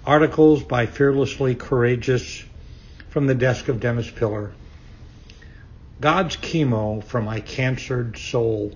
Articles by Fearlessly Courageous from the desk of Dennis Pillar. God's chemo for my cancered soul.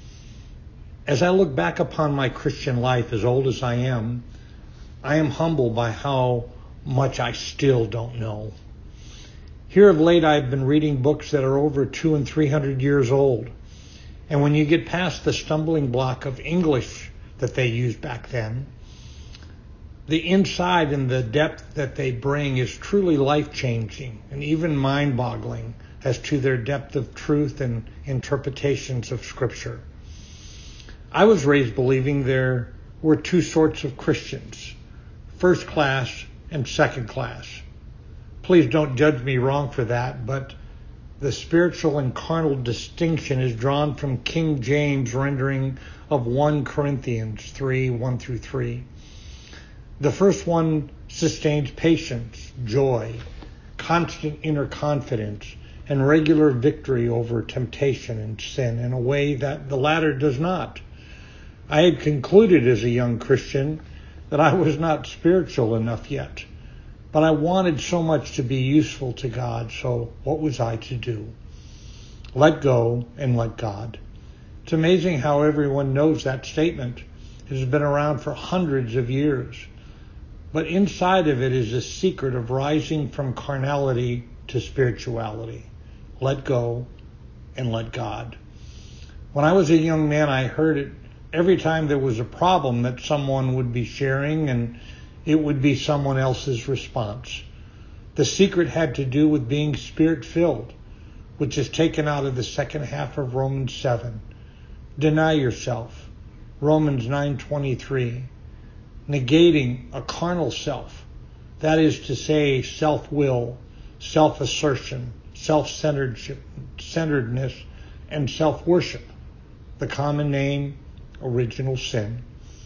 As I look back upon my Christian life, as old as I am humbled by how much I still don't know. Here of late, I've been reading books that are over 200 and 300 years old. And when you get past the stumbling block of English that they used back then, the inside and the depth that they bring is truly life-changing and even mind-boggling as to their depth of truth and interpretations of Scripture. I was raised believing there were two sorts of Christians, first class and second class. Please don't judge me wrong for that, but the spiritual and carnal distinction is drawn from King James rendering of 1 Corinthians 3, 1 through 3. The first one sustains patience, joy, constant inner confidence, and regular victory over temptation and sin in a way that the latter does not. I had concluded as a young Christian that I was not spiritual enough yet, but I wanted so much to be useful to God, so what was I to do? Let go and let God. It's amazing how everyone knows that statement. It has been around for hundreds of years. But inside of it is a secret of rising from carnality to spirituality. Let go and let God. When I was a young man, I heard it every time there was a problem that someone would be sharing, and it would be someone else's response. The secret had to do with being spirit-filled, which is taken out of the second half of Romans 7. Deny yourself, Romans 9:23. Negating a carnal self, that is to say, self-will, self-assertion, self-centeredness, and self-worship, the common name, original sin.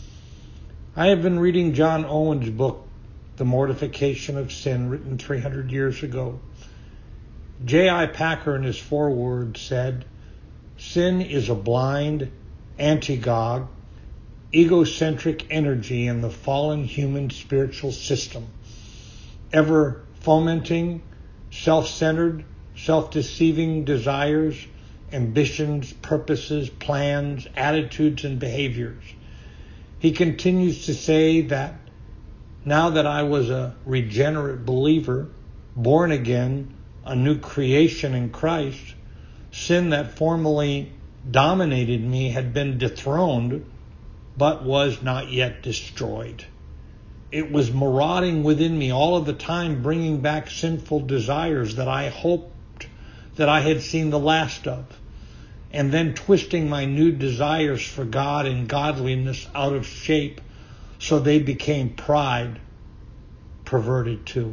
I have been reading John Owen's book, The Mortification of Sin, written 300 years ago. J.I. Packer in his foreword said, "Sin is a blind, anti-God, egocentric energy in the fallen human spiritual system, ever fomenting self-centered, self-deceiving desires, ambitions, purposes, plans, attitudes, and behaviors." He continues to say that now that I was a regenerate believer, born again, a new creation in Christ, sin that formerly dominated me had been dethroned, but was not yet destroyed. It was marauding within me all of the time, bringing back sinful desires that I hoped that I had seen the last of, and then twisting my new desires for God and godliness out of shape so they became pride, perverted too.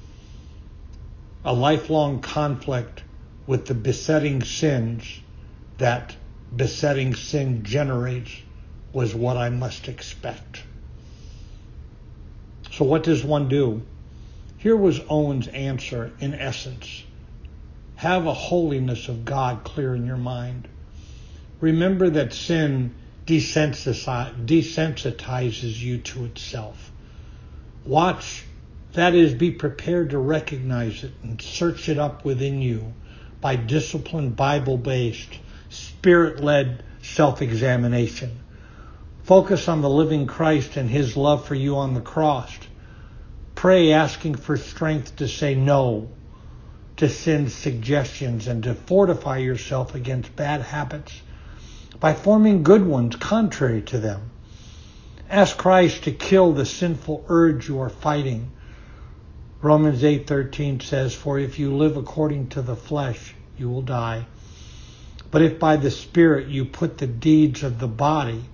A lifelong conflict with the besetting sins that besetting sin generates was what I must expect. So what does one do? Here was Owen's answer in essence. Have a holiness of God clear in your mind. Remember that sin desensitizes you to itself. Watch, that is, be prepared to recognize it and search it up within you by disciplined, Bible-based, Spirit-led self-examination. Focus on the living Christ and His love for you on the cross. Pray asking for strength to say no to sin's suggestions and to fortify yourself against bad habits by forming good ones contrary to them. Ask Christ to kill the sinful urge you are fighting. Romans 8:13 says, "For if you live according to the flesh, you will die. But if by the Spirit you put the deeds of the body,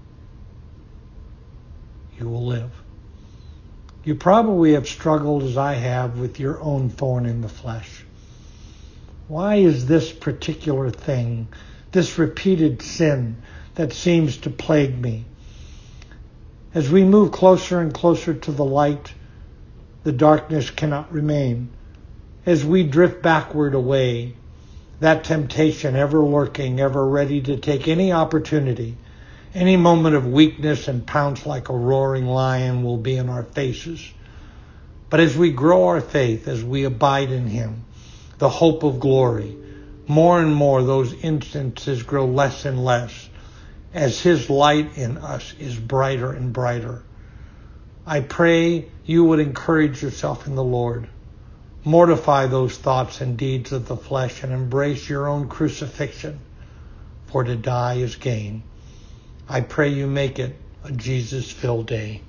you will live." You probably have struggled as I have with your own thorn in the flesh. Why is this particular thing, this repeated sin that seems to plague me? As we move closer and closer to the light, the darkness cannot remain. As we drift backward away, that temptation ever lurking, ever ready to take any opportunity, any moment of weakness and pounce like a roaring lion will be in our faces. But as we grow our faith, as we abide in him, the hope of glory, more and more those instances grow less and less as his light in us is brighter and brighter. I pray you would encourage yourself in the Lord. Mortify those thoughts and deeds of the flesh and embrace your own crucifixion, for to die is gain. I pray you make it a Jesus-filled day.